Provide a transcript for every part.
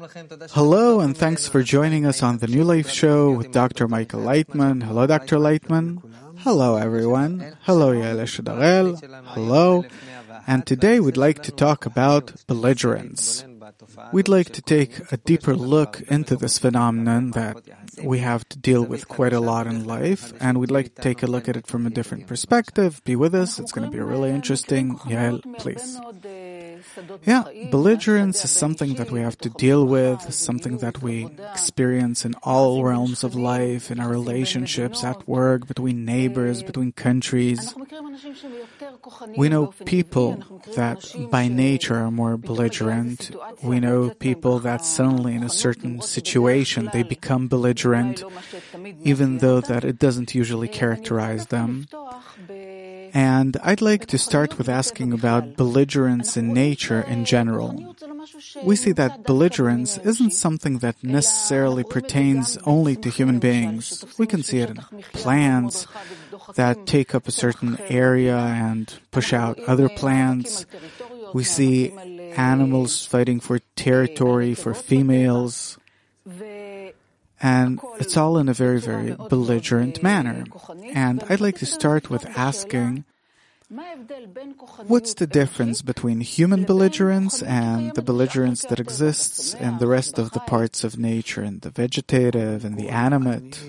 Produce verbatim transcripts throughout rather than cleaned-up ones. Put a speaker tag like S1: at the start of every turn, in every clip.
S1: Hello, and thanks for joining us on the New Life Show with Doctor Michael Leitman. Hello, Doctor Leitman. Hello, everyone. Hello, Yael Shadarel. Hello. And today we'd like to talk about belligerence. We'd like to take a deeper look into this phenomenon that we have to deal with quite a lot in life, and we'd like to take a look at it from a different perspective. Be with us. It's going to be really interesting. Yael, please. Yeah, belligerence is something that we have to deal with, something that we experience in all realms of life, in our relationships, at work, between neighbors, between countries. We know people that by nature are more belligerent. We know people that suddenly in a certain situation they become belligerent, even though that it doesn't usually characterize them. And I'd like to start with asking about belligerence in nature in general. We see that belligerence isn't something that necessarily pertains only to human beings. We can see it in plants that take up a certain area and push out other plants. We see animals fighting for territory, for females. And it's all in a very, very belligerent manner. And I'd like to start with asking, what's the difference between human belligerence and the belligerence that exists in the rest of the parts of nature, in the vegetative and the animate?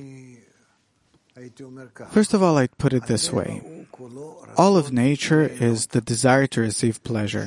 S1: First of all, I'd put it this way. All of nature is the desire to receive pleasure.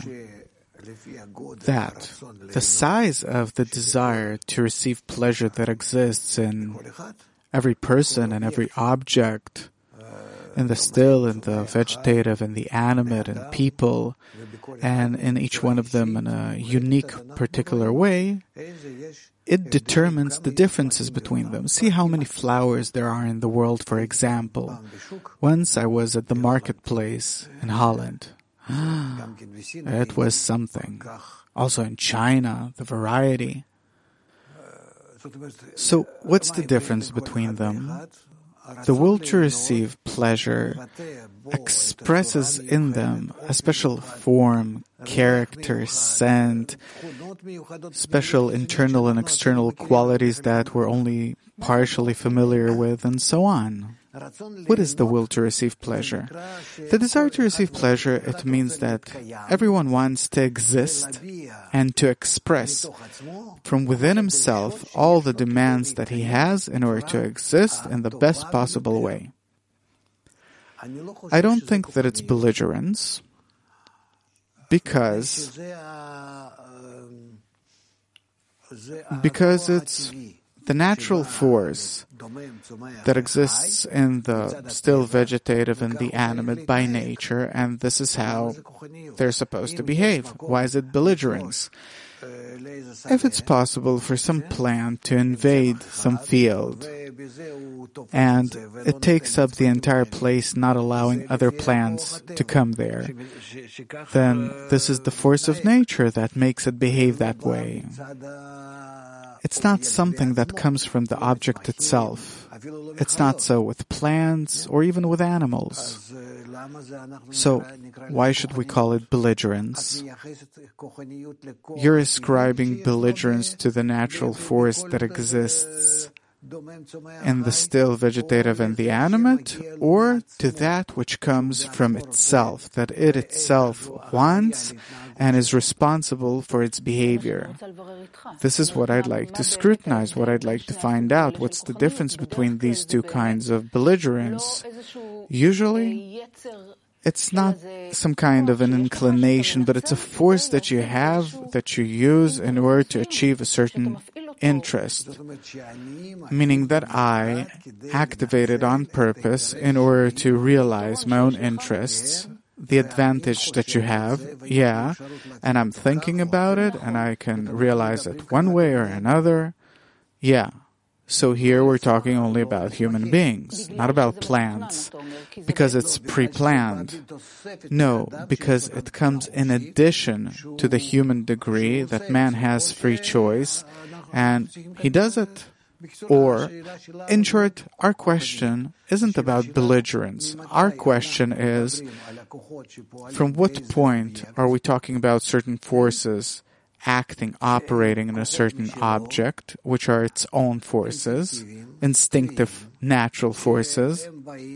S1: That the size of the desire to receive pleasure that exists in every person and every object, in the still, in the vegetative, in the animate, and people, and in each one of them in a unique, particular way, it determines the differences between them. See how many flowers there are in the world, for example. Once I was at the marketplace in Holland. It was something. Also in China, the variety. So what's the difference between them? The will to receive pleasure expresses in them a special form, character, scent, special internal and external qualities that we're only partially familiar with, and so on. What is the will to receive pleasure? The desire to receive pleasure, it means that everyone wants to exist and to express from within himself all the demands that he has in order to exist in the best possible way. I don't think that it's belligerence because, because it's the natural force that exists in the still vegetative and the animate by nature, and this is how they're supposed to behave. Why is it belligerence? If it's possible for some plant to invade some field, and it takes up the entire place, not allowing other plants to come there, then this is the force of nature that makes it behave that way. It's not something that comes from the object itself. It's not so with plants or even with animals. So, why should we call it belligerence? You're ascribing belligerence to the natural force that exists in the still vegetative and the animate, or to that which comes from itself, that it itself wants and is responsible for its behavior. This is what I'd like to scrutinize, what I'd like to find out. What's the difference between these two kinds of belligerence? Usually, it's not some kind of an inclination, but it's a force that you have, that you use in order to achieve a certain interest, meaning that I activate it on purpose in order to realize my own interests, the advantage that you have, yeah, and I'm thinking about it, and I can realize it one way or another, yeah. So here we're talking only about human beings, not about plants, because it's pre-planned. No, because it comes in addition to the human degree that man has free choice, and he does it. Or, in short, our question isn't about belligerence. Our question is, from what point are we talking about certain forces acting, operating in a certain object, which are its own forces, instinctive, natural forces,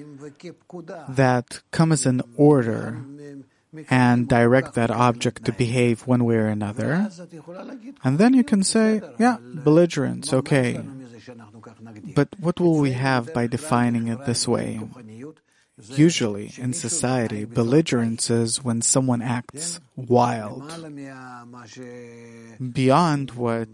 S1: that come as an order and direct that object to behave one way or another. And then you can say, yeah, belligerence, okay. But what will we have by defining it this way? Usually, in society, belligerence is when someone acts wild, beyond what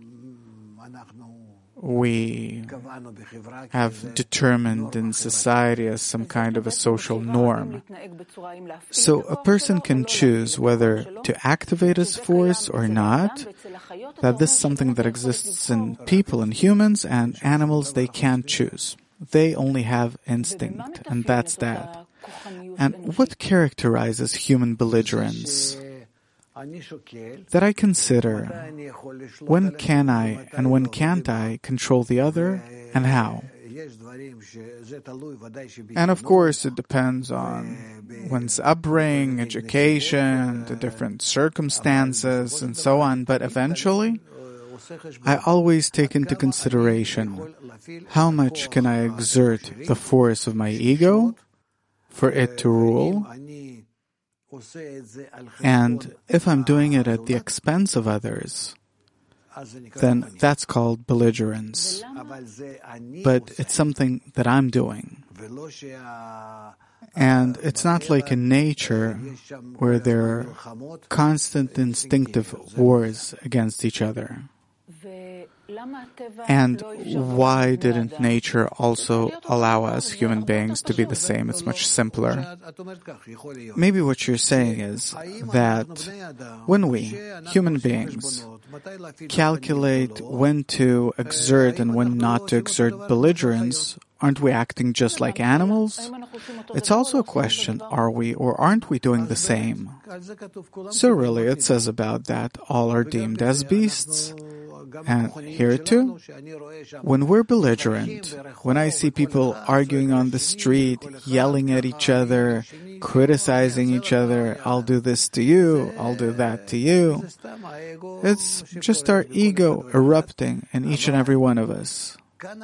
S1: we have determined in society as some kind of a social norm. So a person can choose whether to activate his force or not. That this is something that exists in people and humans, and animals, they can't choose. They only have instinct, and that's that. And what characterizes human belligerence? That I consider, when can I and when can't I control the other, and how? And of course, it depends on one's upbringing, education, the different circumstances, and so on. But eventually, I always take into consideration how much can I exert the force of my ego for it to rule, and if I'm doing it at the expense of others, then that's called belligerence. But it's something that I'm doing. And it's not like in nature where there are constant instinctive wars against each other. And why didn't nature also allow us human beings to be the same? It's much simpler. Maybe what you're saying is that when we, human beings, calculate when to exert and when not to exert belligerence, aren't we acting just like animals? It's also a question, are we or aren't we doing the same? So really, it says about that, all are deemed as beasts. And here too, when we're belligerent, when I see people arguing on the street, yelling at each other, criticizing each other, I'll do this to you, I'll do that to you, it's just our ego erupting in each and every one of us.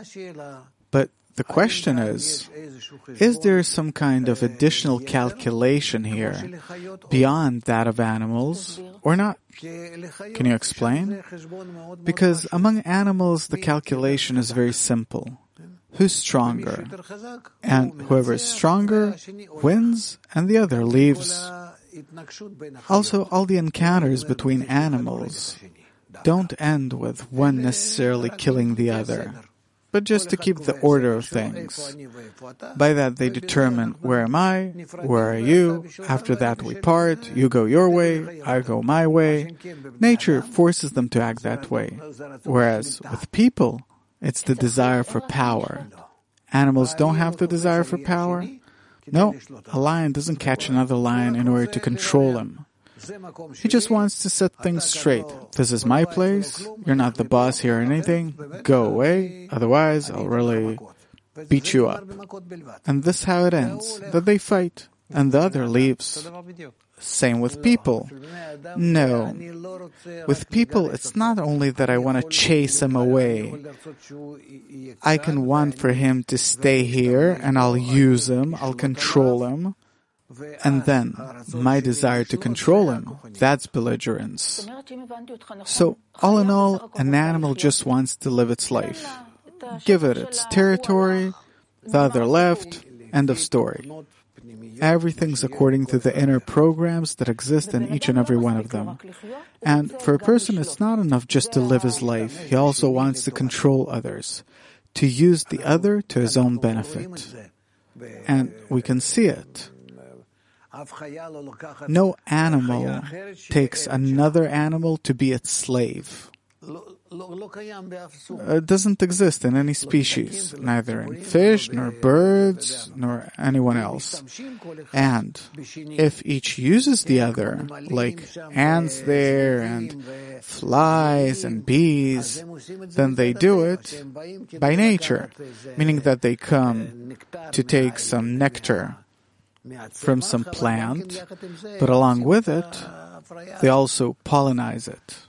S1: But the question is, is there some kind of additional calculation here beyond that of animals or not? Can you explain? Because among animals, the calculation is very simple. Who's stronger? And whoever is stronger wins and the other leaves. Also, all the encounters between animals don't end with one necessarily killing the other, but just to keep the order of things. By that they determine, where am I, where are you, after that we part, you go your way, I go my way. Nature forces them to act that way. Whereas with people, it's the desire for power. Animals don't have the desire for power. No, a lion doesn't catch another lion in order to control him. He just wants to set things straight. This is my place. You're not the boss here or anything. Go away. Otherwise, I'll really beat you up. And this is how it ends. That they fight. And the other leaves. Same with people. No. With people, it's not only that I want to chase him away. I can want for him to stay here, and I'll use him, I'll control him. And then, my desire to control him, that's belligerence. So, all in all, an animal just wants to live its life. Give it its territory, the other left, end of story. Everything's according to the inner programs that exist in each and every one of them. And for a person, it's not enough just to live his life. He also wants to control others, to use the other to his own benefit. And we can see it. No animal takes another animal to be its slave. It doesn't exist in any species, neither in fish, nor birds, nor anyone else. And if each uses the other, like ants there, and flies and bees, then they do it by nature, meaning that they come to take some nectar from some plant, but along with it, they also pollinize it.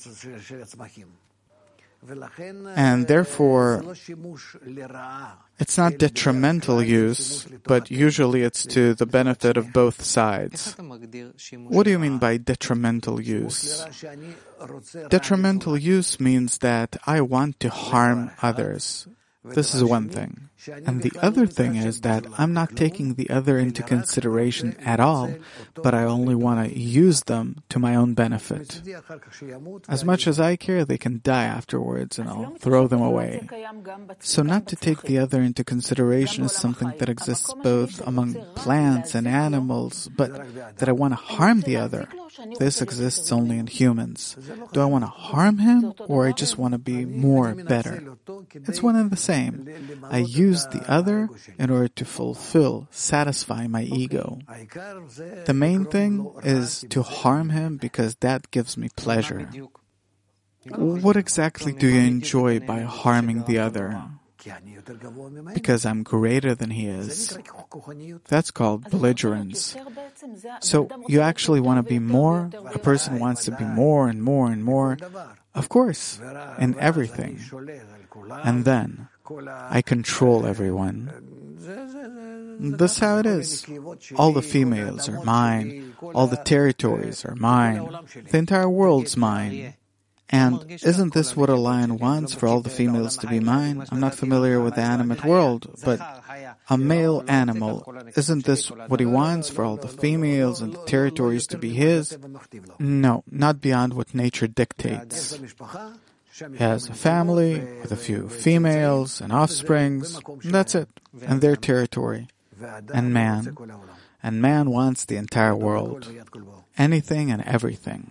S1: And therefore, it's not detrimental use, but usually it's to the benefit of both sides. What do you mean by detrimental use? Detrimental use means that I want to harm others. This is one thing. And the other thing is that I'm not taking the other into consideration at all, but I only want to use them to my own benefit. As much as I care, they can die afterwards and I'll throw them away. So not to take the other into consideration is something that exists both among plants and animals, but that I want to harm the other. This exists only in humans. Do I want to harm him, or I just want to be more better? It's one and the same. I use the other in order to fulfill, satisfy my ego. The main thing is to harm him because that gives me pleasure. What exactly do you enjoy by harming the other? Because I'm greater than he is. That's called belligerence. So you actually want to be more? A person wants to be more and more and more. Of course, in everything. And then, I control everyone. That's how it is. All the females are mine. All the territories are mine. The entire world's mine. And isn't this what a lion wants, for all the females to be mine? I'm not familiar with the animate world, but a male animal, isn't this what he wants, for all the females and the territories to be his? No, not beyond what nature dictates. He has a family with a few females and offsprings. That's it. And their territory. And man. And man wants the entire world. Anything and everything.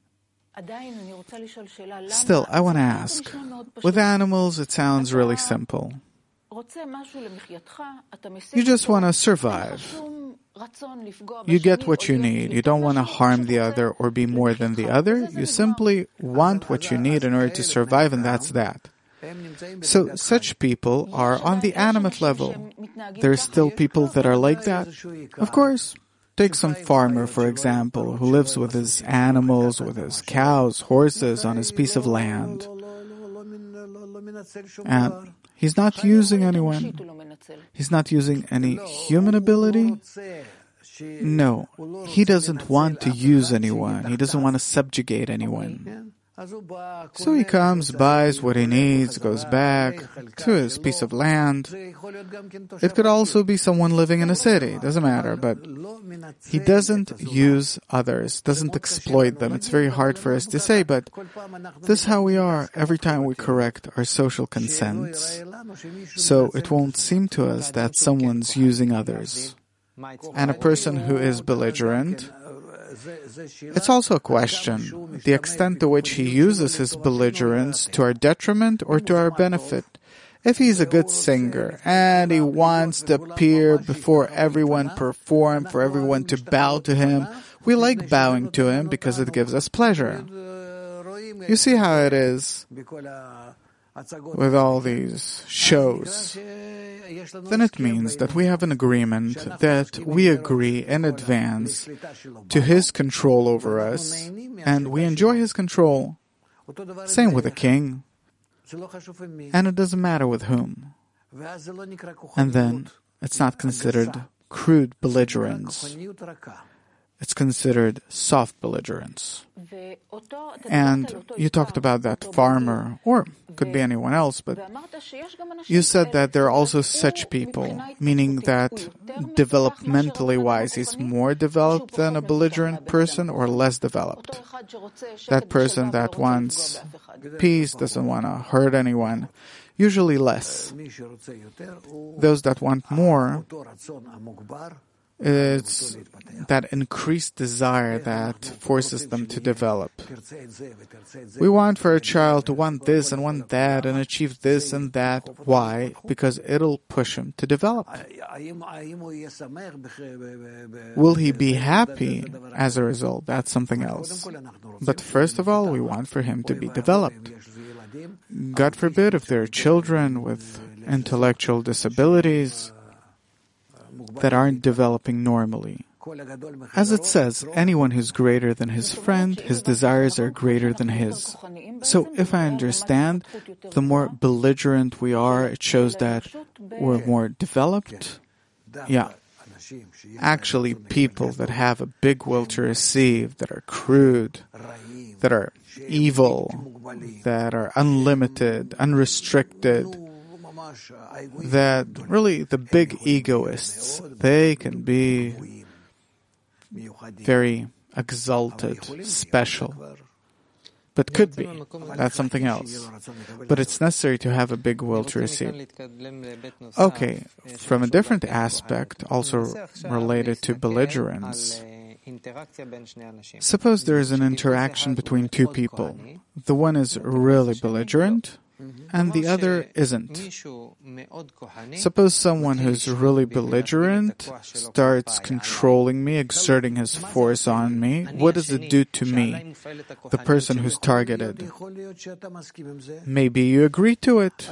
S1: Still, I want to ask, with animals it sounds really simple. You just want to survive. You get what you need. You don't want to harm the other or be more than the other. You simply want what you need in order to survive, and that's that. So such people are on the animate level. There are still people that are like that. Of course. Take some farmer, for example, who lives with his animals, with his cows, horses, on his piece of land. And he's not using anyone. He's not using any human ability. No, he doesn't want to use anyone. He doesn't want to subjugate anyone. So he comes, buys what he needs, goes back to his piece of land. It could also be someone living in a city, doesn't matter, but he doesn't use others, doesn't exploit them. It's very hard for us to say, but this is how we are every time we correct our social consents. So it won't seem to us that someone's using others. And a person who is belligerent, it's also a question, the extent to which he uses his belligerence to our detriment or to our benefit. If he's a good singer and he wants to appear before everyone, perform, for everyone to bow to him, we like bowing to him because it gives us pleasure. You see how it is with all these shows. Then it means that we have an agreement that we agree in advance to his control over us, and we enjoy his control. Same with a king. And it doesn't matter with whom. And then it's not considered crude belligerence. It's considered soft belligerence. And you talked about that farmer, or could be anyone else, but you said that there are also such people, meaning that developmentally wise, he's more developed than a belligerent person or less developed. That person that wants peace, doesn't want to hurt anyone, usually less. Those that want more, it's that increased desire that forces them to develop. We want for a child to want this and want that and achieve this and that. Why? Because it'll push him to develop. Will he be happy as a result? That's something else. But first of all, we want for him to be developed. God forbid if there are children with intellectual disabilities that aren't developing normally. As it says, anyone who's greater than his friend, his desires are greater than his. So if I understand, the more belligerent we are, it shows that we're more developed. Yeah. Actually, people that have a big will to receive, that are crude, that are evil, that are unlimited, unrestricted, that really the big egoists, they can be very exalted, special. But could be. That's something else. But it's necessary to have a big will to receive. Okay, from a different aspect, also related to belligerence, suppose there is an interaction between two people. The one is really belligerent, and the other isn't. Suppose someone who's really belligerent starts controlling me, exerting his force on me. What does it do to me, the person who's targeted? Maybe you agree to it.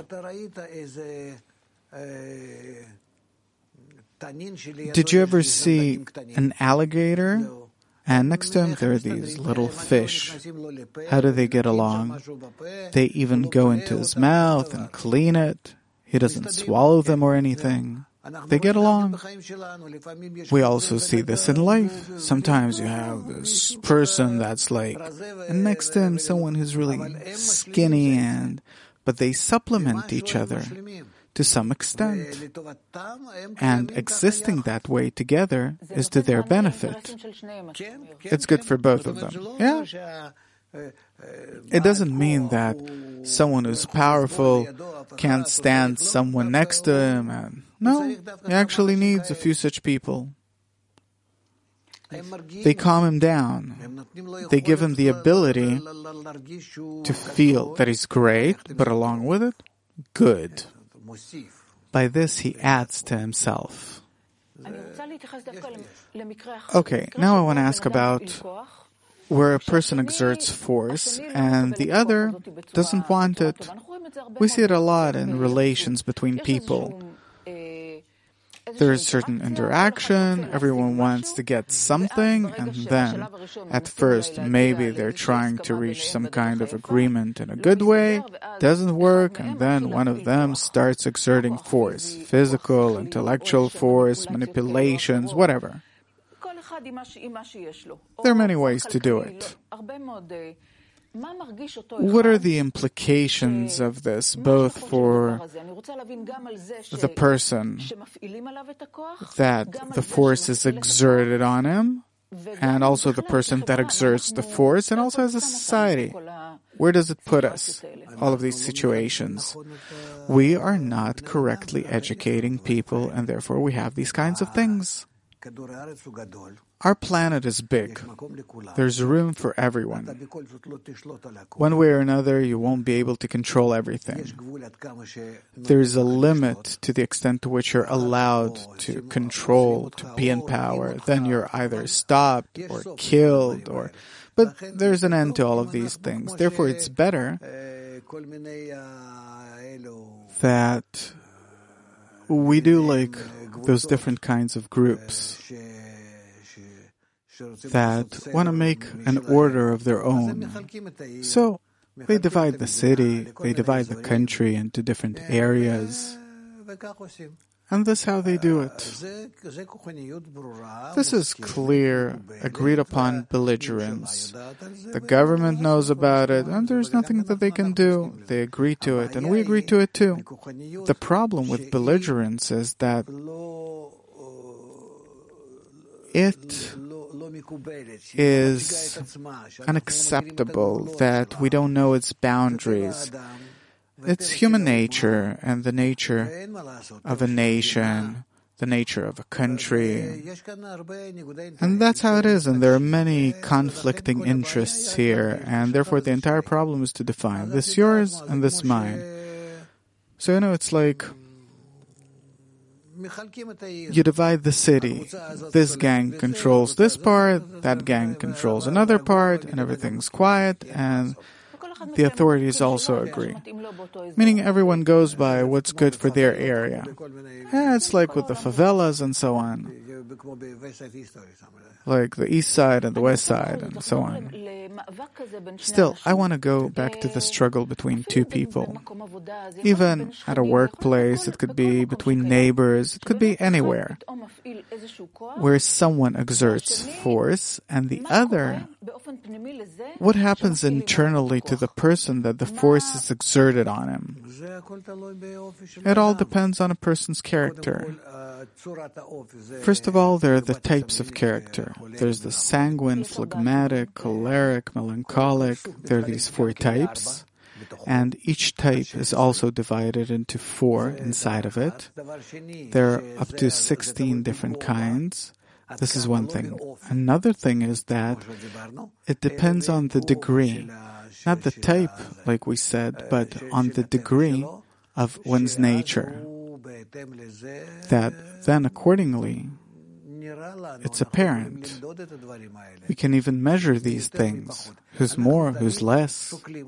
S1: Did you ever see an alligator? And next to him, there are these little fish. How do they get along? They even go into his mouth and clean it. He doesn't swallow them or anything. They get along. We also see this in life. Sometimes you have this person that's like, and next to him, someone who's really skinny, and but they supplement each other to some extent. And existing that way together is to their benefit. It's good for both of them. Yeah. It doesn't mean that someone who's powerful can't stand someone next to him. And no, he actually needs a few such people. They calm him down. They give him the ability to feel that he's great, but along with it, good. By this, he adds to himself. Okay, now I want to ask about where a person exerts force and the other doesn't want it. We see it a lot in relations between people. There is certain interaction, everyone wants to get something, and then, at first, maybe they're trying to reach some kind of agreement in a good way, doesn't work, and then one of them starts exerting force, physical, intellectual force, manipulations, whatever. There are many ways to do it. What are the implications of this, both for the person that the force is exerted on him, and also the person that exerts the force, and also as a society? Where does it put us, all of these situations? We are not correctly educating people, and therefore we have these kinds of things. Our planet is big. There's room for everyone. One way or another, you won't be able to control everything. There's a limit to the extent to which you're allowed to control, to be in power. Then you're either stopped or killed, or... But there's an end to all of these things. Therefore, it's better that we do like those different kinds of groups that want to make an order of their own. So they divide the city, they divide the country into different areas, and this is how they do it. This is clear, agreed upon belligerence. The government knows about it, and there's nothing that they can do. They agree to it, and we agree to it too. The problem with belligerence is that it is unacceptable, that we don't know its boundaries. It's human nature and the nature of a nation, the nature of a country. And that's how it is, and there are many conflicting interests here, and therefore the entire problem is to define this yours and this mine. So, you know, it's like you divide the city. This gang controls this part, that gang controls another part, and everything's quiet, and the authorities also agree. Meaning everyone goes by what's good for their area. Yeah, it's like with the favelas and so on. Like the east side and the west side and so on. Still, I want to go back to the struggle between two people. Even at a workplace, it could be between neighbors, it could be anywhere, where someone exerts force and the other, what happens internally to the person that the force is exerted on him? It all depends on a person's character. First of all, there are the types of character. There's the sanguine, phlegmatic, choleric, melancholic. There are these four types. And each type is also divided into four inside of it. There are up to sixteen different kinds. This is one thing. Another thing is that it depends on the degree. Not the type, like we said, but on the degree of one's nature. That then accordingly, it's apparent. We can even measure these things. Who's more, who's less.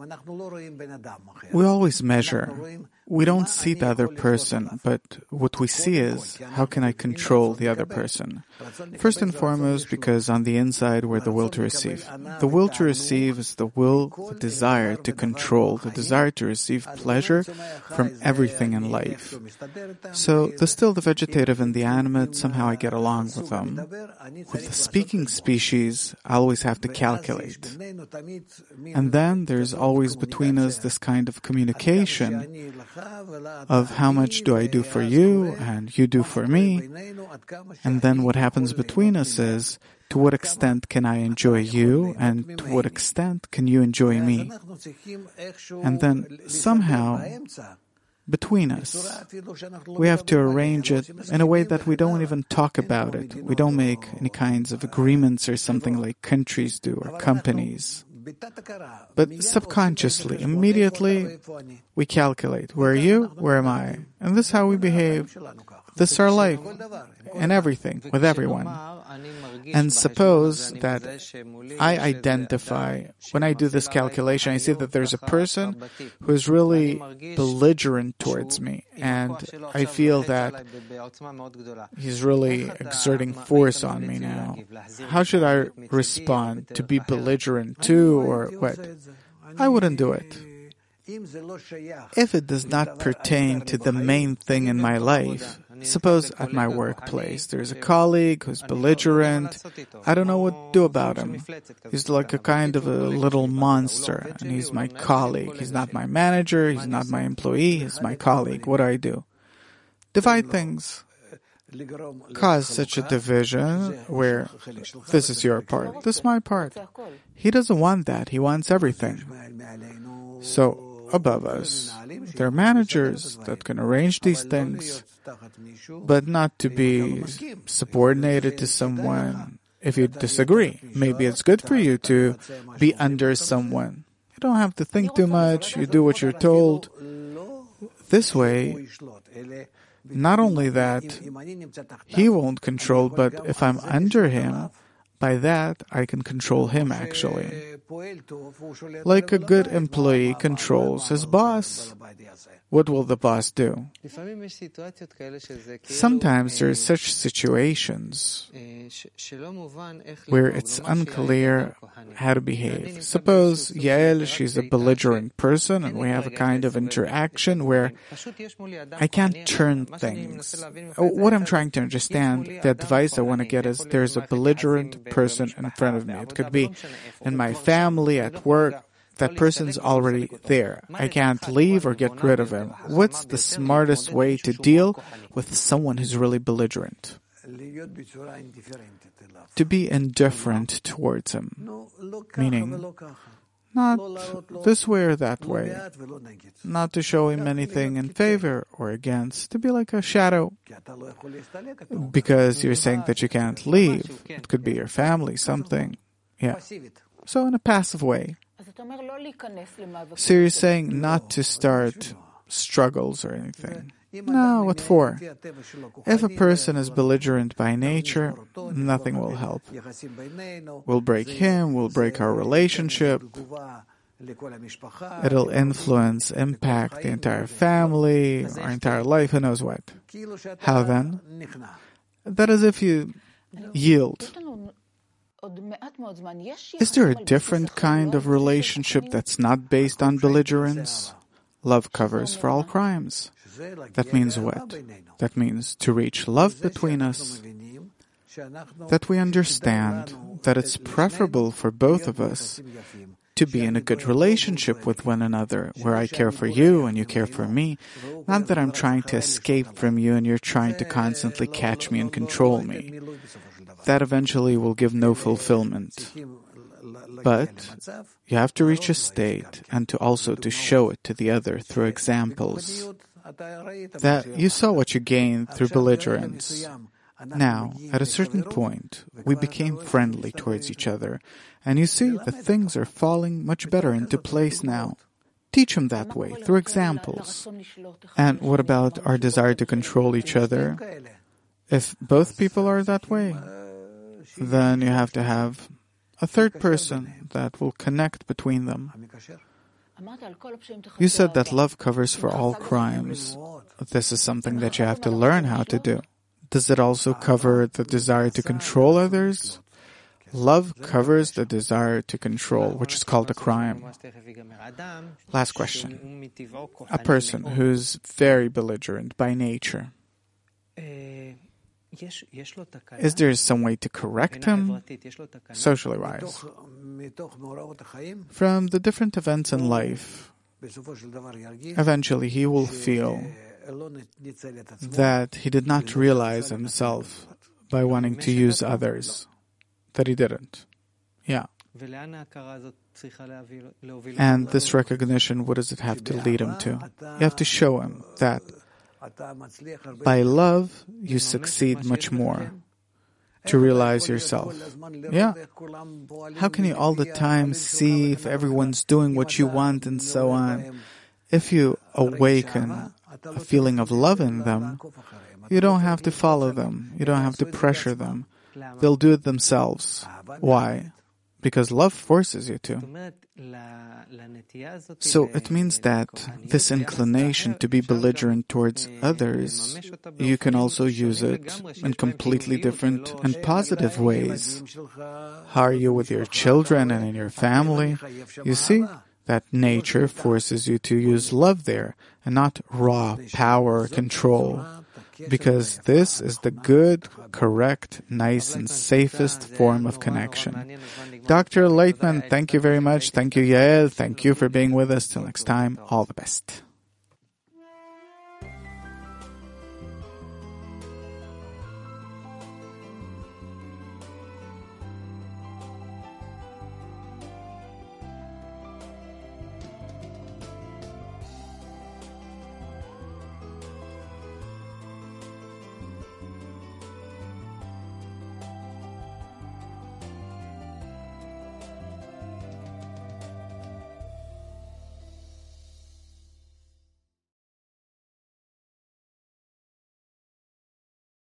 S1: We always measure. We don't see the other person, but what we see is, how can I control the other person? First and foremost, because on the inside we're the will to receive. The will to receive is the will, the desire to control, the desire to receive pleasure from everything in life. So, the still, the vegetative and the animate, somehow I get along with them. With the speaking species, I always have to calculate. And then there's always between us this kind of communication of how much do I do for you and you do for me. And then what happens between us is, to what extent can I enjoy you and to what extent can you enjoy me? And then somehow, between us, we have to arrange it in a way that we don't even talk about it. We don't make any kinds of agreements or something like countries do or companies. But subconsciously, immediately, we calculate. Where are you? Where am I? And this is how we behave. This is our life. And everything, with everyone. And suppose that I identify, when I do this calculation, I see that there's a person who is really belligerent towards me, and I feel that he's really exerting force on me now. How should I respond? To be belligerent too, or what? I wouldn't do it. If it does not pertain to the main thing in my life, suppose at my workplace there's a colleague who's belligerent, I don't know what to do about him. He's like a kind of a little monster, and he's my colleague. He's not my manager, he's not my employee, he's my colleague. What do I do? Divide things. Cause such a division where this is your part, this is my part. He doesn't want that, he wants everything. So, above us, there are managers that can arrange these things, but not to be subordinated to someone. If you disagree, maybe it's good for you to be under someone. You don't have to think too much, you do what you're told. This way, not only that, he won't control, but if I'm under him, by that, I can control him actually. Like a good employee controls his boss. What will the boss do? Sometimes there are such situations where it's unclear how to behave. Suppose Yael, she's a belligerent person, and we have a kind of interaction where I can't turn things. What I'm trying to understand, the advice I want to get is there's a belligerent person in front of me. It could be in my family, at work. That person's already there. I can't leave or get rid of him. What's the smartest way to deal with someone who's really belligerent? To be indifferent towards him. Meaning, not this way or that way. Not to show him anything in favor or against. To be like a shadow. Because you're saying that you can't leave. It could be your family, something. Yeah. So in a passive way. So you're saying not to start struggles or anything. No, what for? If a person is belligerent by nature, nothing will help. We'll break him, we'll break our relationship. It'll influence, impact the entire family, our entire life, who knows what. How then? That is if you yield. Is there a different kind of relationship that's not based on belligerence? Love covers for all crimes. That means what? That means to reach love between us. That we understand that it's preferable for both of us to be in a good relationship with one another, where I care for you and you care for me, not that I'm trying to escape from you and you're trying to constantly catch me and control me. That eventually will give no fulfillment. But you have to reach a state and to also to show it to the other through examples. That you saw what you gained through belligerence. Now, at a certain point, we became friendly towards each other, and you see that things are falling much better into place now. Teach them that way, through examples. And what about our desire to control each other? If both people are that way, then you have to have a third person that will connect between them. You said that love covers for all crimes. This is something that you have to learn how to do. Does it also cover the desire to control others? Love covers the desire to control, which is called a crime. Last question. A person who's very belligerent by nature, is there some way to correct him, socially wise? From the different events in life, eventually he will feel that he did not realize himself by wanting to use others, that he didn't. Yeah. And this recognition, what does it have to lead him to? You have to show him that by love, you succeed much more to realize yourself. Yeah. How can you all the time see if everyone's doing what you want and so on? If you awaken a feeling of love in them, you don't have to follow them. You don't have to pressure them. They'll do it themselves. Why? Because love forces you to. So it means that this inclination to be belligerent towards others, you can also use it in completely different and positive ways. How are you with your children and in your family? You see that nature forces you to use love there and not raw power or control. Because this is the good, correct, nice, and safest form of connection. Doctor Leitman, thank you very much. Thank you, Yael. Thank you for being with us. Till next time, all the best.